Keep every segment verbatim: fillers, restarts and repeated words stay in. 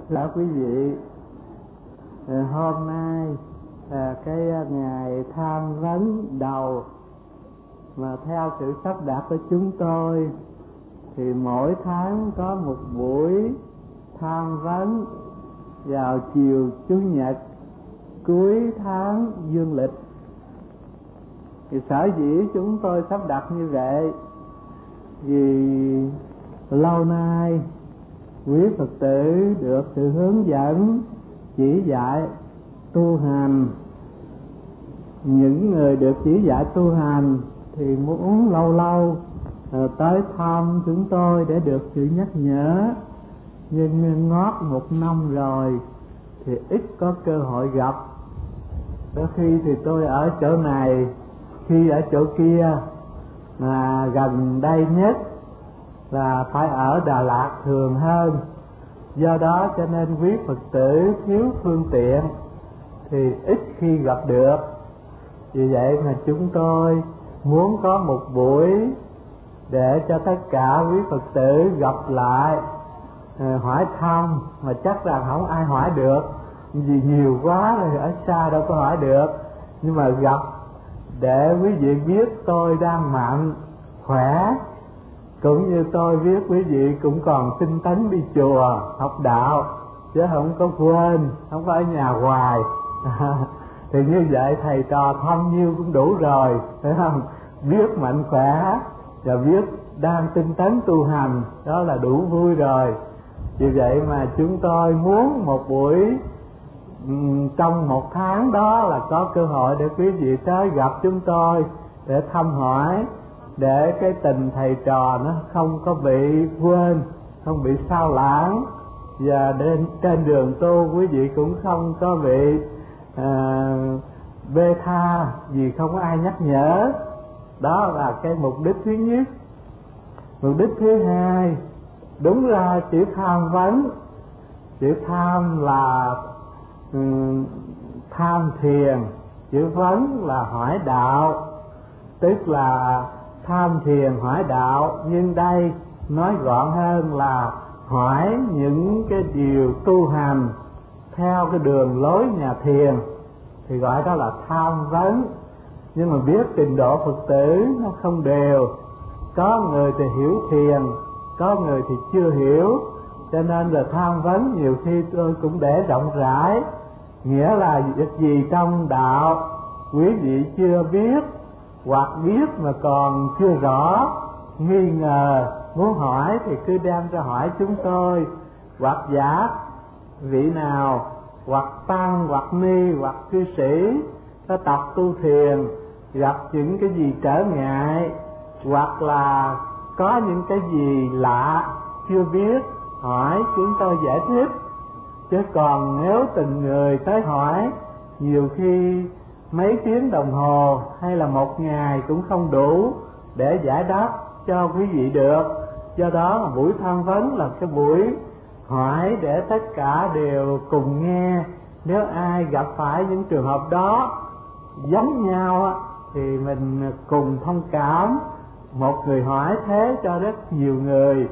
Dạ quý vị, hôm nay là cái ngày tham vấn đầu, mà theo sự sắp đặt của chúng tôi thì mỗi tháng có một buổi tham vấn vào chiều Chủ nhật cuối tháng dương lịch. Thì sở dĩ chúng tôi sắp đặt như vậy vì lâu nay quý Phật tử được sự hướng dẫn chỉ dạy tu hành. Những người được chỉ dạy tu hành thì muốn lâu lâu tới thăm chúng tôi để được sự nhắc nhở, nhưng ngót một năm rồi thì ít có cơ hội gặp. Đôi khi thì tôi ở chỗ này, khi ở chỗ kia, mà gần đây nhất là phải ở Đà Lạt thường hơn. Do đó cho nên quý Phật tử thiếu phương tiện thì ít khi gặp được. Vì vậy mà chúng tôi muốn có một buổi để cho tất cả quý Phật tử gặp lại, hỏi thăm, mà chắc rằng không ai hỏi được vì nhiều quá rồi, ở xa đâu có hỏi được. Nhưng mà gặp để quý vị biết tôi đang mạnh, khỏe, cũng như tôi biết quý vị cũng còn tinh tấn đi chùa học đạo, chứ không có quên, không có ở nhà hoài. Thì như vậy thầy trò thăm nhiêu cũng đủ rồi, phải không? Biết mạnh khỏe và biết đang tinh tấn tu hành, đó là đủ vui rồi. Vì vậy mà chúng tôi muốn một buổi trong một tháng đó là có cơ hội để quý vị tới gặp chúng tôi để thăm hỏi, để cái tình thầy trò nó không có bị quên, không bị sao lãng, và đến trên đường tu quý vị cũng không có bị à, bê tha vì không có ai nhắc nhở. Đó là cái mục đích thứ nhất. Mục đích thứ hai, đúng ra chữ tham vấn, chữ tham là um, tham thiền, chữ vấn là hỏi đạo, tức là tham thiền hỏi đạo. Nhưng đây nói gọn hơn là hỏi những cái điều tu hành theo cái đường lối nhà thiền, thì gọi đó là tham vấn. Nhưng mà biết trình độ Phật tử nó không đều, có người thì hiểu thiền, có người thì chưa hiểu, cho nên là tham vấn nhiều khi tôi cũng để rộng rãi, nghĩa là việc gì trong đạo quý vị chưa biết, hoặc biết mà còn chưa rõ, nghi ngờ, muốn hỏi thì cứ đem ra hỏi chúng tôi, hoặc giả vị nào, hoặc tăng, hoặc ni, hoặc cư sĩ có tập tu thiền, gặp những cái gì trở ngại, hoặc là có những cái gì lạ chưa biết, hỏi chúng tôi giải thích. Chứ còn nếu từng người tới hỏi, nhiều khi mấy tiếng đồng hồ hay là một ngày cũng không đủ để giải đáp cho quý vị được. Do đó buổi tham vấn là cái buổi hỏi để tất cả đều cùng nghe. Nếu ai gặp phải những trường hợp đó giống nhau thì mình cùng thông cảm, một người hỏi thế cho rất nhiều người.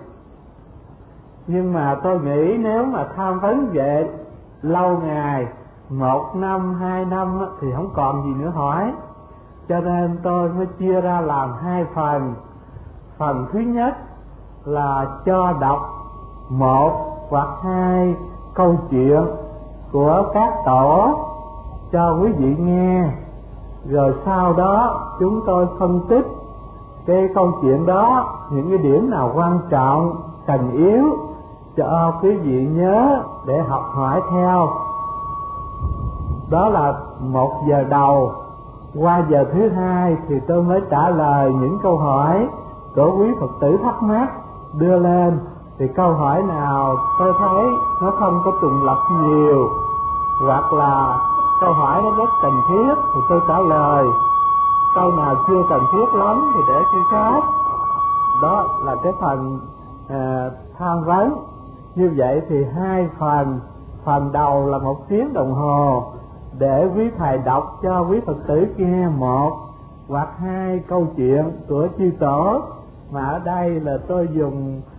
Nhưng mà tôi nghĩ nếu mà tham vấn về lâu ngày, một năm, hai năm thì không còn gì nữa hỏi. Cho nên tôi mới chia ra làm hai phần. Phần thứ nhất là cho đọc một hoặc hai câu chuyện của các tổ cho quý vị nghe, rồi sau đó chúng tôi phân tích cái câu chuyện đó, những cái điểm nào quan trọng, cần yếu cho quý vị nhớ để học hỏi theo. Đó là một giờ đầu. Qua giờ thứ hai thì tôi mới trả lời những câu hỏi của quý Phật tử thắc mắc đưa lên. Thì câu hỏi nào tôi thấy nó không có trùng lặp nhiều, hoặc là câu hỏi nó rất cần thiết thì tôi trả lời, câu nào chưa cần thiết lắm thì để khi khác. Đó là cái phần à, tham vấn. Như vậy thì hai phần. Phần đầu là một tiếng đồng hồ để quý thầy đọc cho quý Phật tử nghe một hoặc hai câu chuyện của chư tổ, mà ở đây là tôi dùng